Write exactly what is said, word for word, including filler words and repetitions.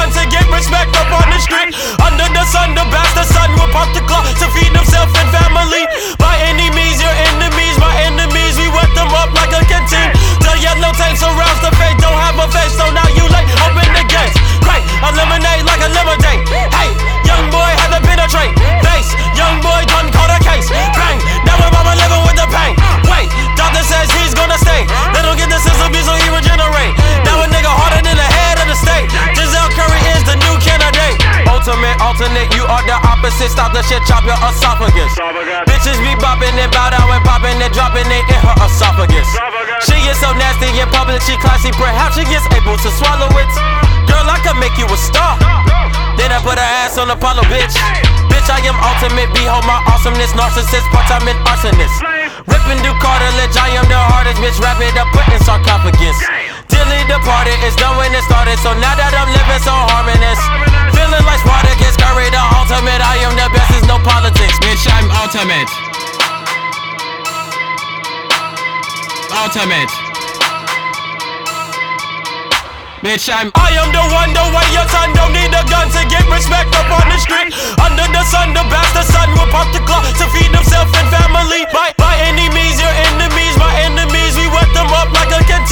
gun to get respect up on the street. Under the sun, the bastard son will pop the clock to feed himself and family. By any means, your enemies, my enemies, we wet them up like a canteen. The yellow tape surrounds the fate, don't have a face, so now you late. Open the gates, great, eliminate like a lemonade. Hey, young boy had to penetrate. Face, young boy done caught a case. Bang, now we're mama living with the pain. Wait, doctor says he's gonna stay. They don't get the system so he regenerate. Now a nigga harder than the head of the state. Giselle Curry is the new candidate. Ultimate, alternate, you are the opposite. Stop the shit, chop your esophagus. Bitches be bopping and bow down and popping and dropping it in her esophagus. She is so nasty in public, she classy, perhaps she is able to swallow it. Girl, I could make you a star. Then I put her ass on Apollo, bitch. Bitch, I am ultimate, behold my awesomeness. Narcissist, part-time and arsonist. Ripping through cartilage, I am the hardest, bitch. Wrap it up, put in sarcophagus. Dilly departed, it's done when it started. So now that I'm living so harmonious, feeling like Spartacus, Curry the ultimate. I am the best, there's no politics. Bitch, I'm ultimate. Ultimate. Bitch, I'm I am the one, the way your son don't need a gun to get respect up on the street. Under the sun, the bastard son will pop the clock to feed himself and family. By, by any means, your enemies, my enemies, we wet them up like a canteen.